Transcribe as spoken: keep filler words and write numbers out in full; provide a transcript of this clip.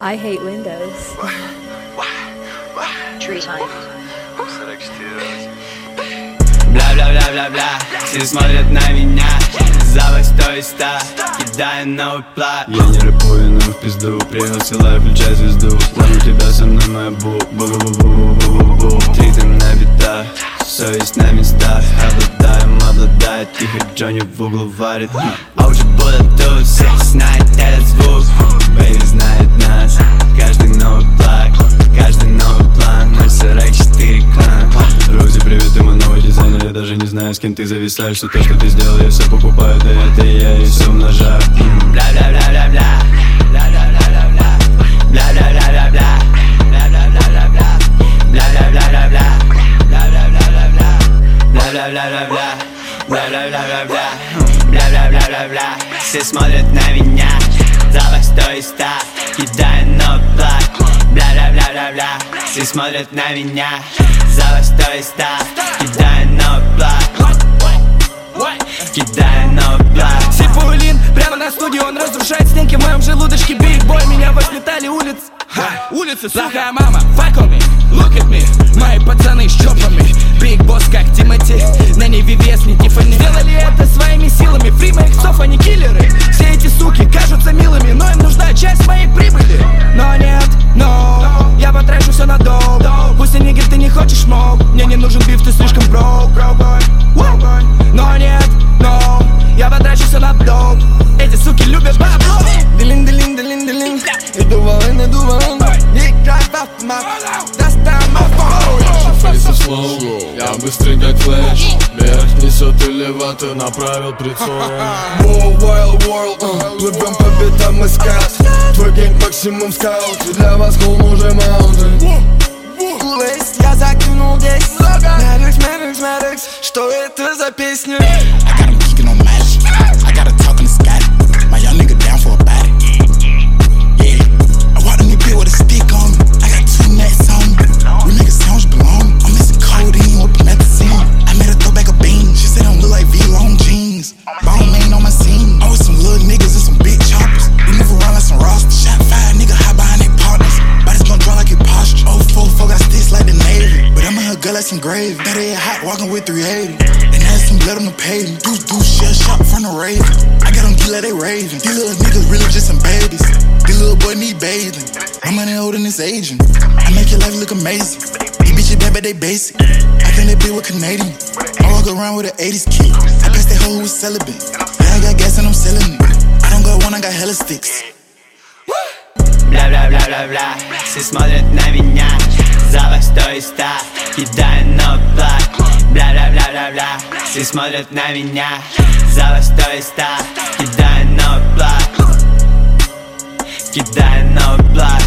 I hate windows. Tree time. Бля-бля-бля-бля-бля, все смотрят на меня. Запах сто и ста, кидаю новый плат. Я не рэпую, но в пизду. Приехал села, включай звезду. Ловлю тебя со мной, моя бу. Бу-бу-бу-бу-бу-бу-бу. Ты там на битах, совесть на местах. Обладаем, обладает, тихо Джонни в углу варит. А уже будут тут, все знают этот звук. Бэйби знает нас, каждый новый плак, каждый новый план. ноль сорок четыре клан. Рози, привет, ты мой новый дизайнер. Я даже не знаю, с кем ты зависаешь. Что то, что ты сделал, я все покупаю. Да это я и все умножаю. Бля-бля-бля-бля-бля, бля-бля-бля-бля-бля, бля-бля-бля-бля-бля, бля-бля-бля-бля-бля, бля-бля-бля-бля-бля, бля-бля-бля-бля-бля, бля-бля-бля-бля-бля, бля-бля-бля-бля-бля, бля-бля-бля-бля-бля. Все смотрят на меня. Запах сто и ста, кидаю новый плак. Бля-бля-бля-бля-бля, все смотрят на меня. Запах сто и ста, кидаю новый плак. Кидаю новый плак. Сипулин, прямо на студию, он разрушает стенки в моем желудочке. Биг бой, меня воспитали улиц. Ха, улицы, плохая мама, fuck on me, look at me. Мои пацаны с чопами, Биг босс как Тимати. На Неве вес, не Тиффани. Сделали это своими силами, фри моих псов, они киллеры. Все эти суки кажутся милыми, но им нужна часть моей прибыли. Но нет, но я потрачу все на долг. Пусть они говорят, ты не хочешь мог. Мне не нужен биф, ты слишком broke. Но нет, но я потрачу все на долг. Эти суки любят бабло. Дилин, дилин, дилин, дилин. Иду волны, иду волны. Ник драйв автомат. Достань мой Фейса слоу, я быстрый как флэш. Вверх несет элеватор, направил прицел. Wow, wild world, uh, плывем по битам искать. Твой гэнг максимум скаут, и для вас холм уже маунтин. Кулейс, я закинул здесь. Медекс, медекс, медекс. Что это за песня? I got him geeking on magic. I got a talk in the sky. My young nigga down for a body. Yeah. I walked in the bed with a stick on me. I got two nets on me. We make a sandwich belong. I'm missing codeine with promethazine. I made her throw back a bean. She said I'm look like V-long jeans. Bone man on my scene. I was some little niggas and some big choppers. We move around like some rosters. Shot fire, nigga high behind their partners. Bodies gon' draw like a posture. Oh, four, four got sticks like the Navy. But I'm in her gut like some gravy. Better get hot, walking with three eighty. And had some blood on the pavement. Deuce, deuce, shell shot from the raven. I got them kill like they raving. These little niggas really just some babies. These little boy need bathing. My money older than this agent. I make your life look amazing. These bitches bad, but they basic. I think they be with Canadian. I walk around with an eighties kid. I pass that hoe who was celibate. Yeah, I got gas and I'm selling it. I don't got one, I got hella sticks. Бля-бля-бля-бля-бля, все смотрят на меня. Запах сто и ста, кидаю новый плак. Бля-бля-бля-бля-бля, все смотрят на меня. Запах сто и ста, кидаю новый плак. Кидаю новый плак.